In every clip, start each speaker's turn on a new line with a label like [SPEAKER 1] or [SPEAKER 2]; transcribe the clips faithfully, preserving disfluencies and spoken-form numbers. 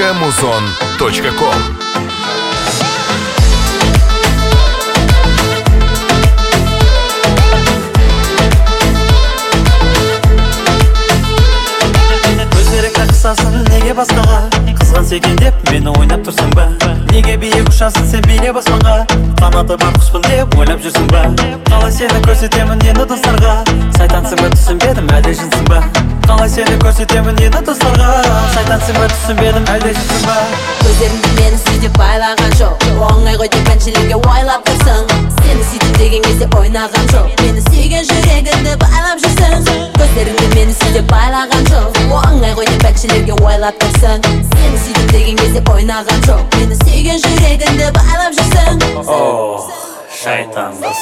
[SPEAKER 1] muzon точка ком.
[SPEAKER 2] Неге басқаға қызғанса екен деп мені ойнап тұрсың ба? Неге биік ұшасың сен билеп аспанға? Қанаты бар құспын деп ойлап жүрсің ба? Қалай сені көрсетемін енді достарға? Сайтансың ба түсінбедім әлде жынсың ба? Қалай сені көрсетемін енді достарға? Сайтансың ба түсінбедім әлде жынсың ба?
[SPEAKER 3] Көздеріңді мені сөйтіп байлаған жоқ, оңай ғой деп әншілерге ойлап тұрсың. Сені сөйтіп деген кезде ойнаған жоқ, мені сүйген жүрегіңді байлап жүрсің. Көздеріңді мені сөйтіп байлаған жоқ, оңай ғой деп әншілерге ойлап тұрсың. Сені сөйтіп деген кезде ойнаған жоқ, мені сүйген жүрегіңді байлап жүрсің.
[SPEAKER 2] О, шайтан қыз.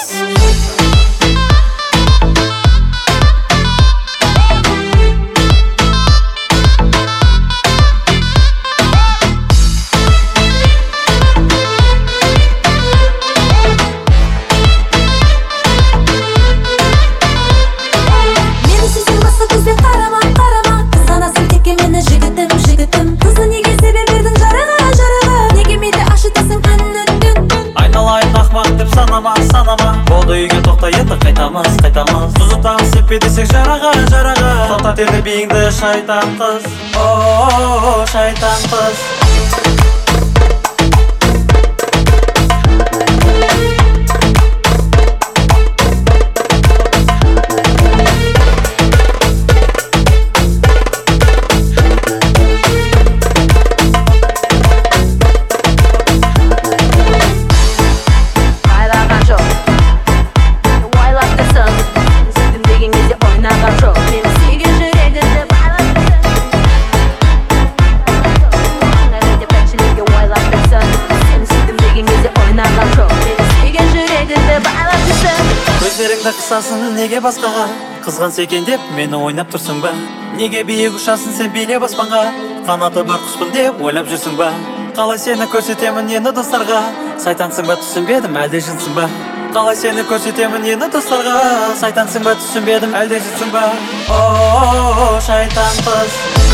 [SPEAKER 2] Санама, болды үйге тоқта енді қайтамыз, қайтамыз. Тұзы тағы сеппе десек жараға, жараға. Тоқтат енді биіңді шайтан қыз. О, шайтан қыз. Көздеріңді қысасың неге басқаға? Қызғанса екен деп мені ойнап тұрсың ба? Неге биік ұшасың сен билеп аспанға? Қанаты бар құспын деп ойлап жүрсің ба? Қалай сені көрсетемін енді достарға? Сайтансың ба түсінбедім әлде жынсың ба? Қалай сені көрсетемін енді достарға? Сайтансың ба түсінбедім әлде жынсың ба? О, шайтан қыз.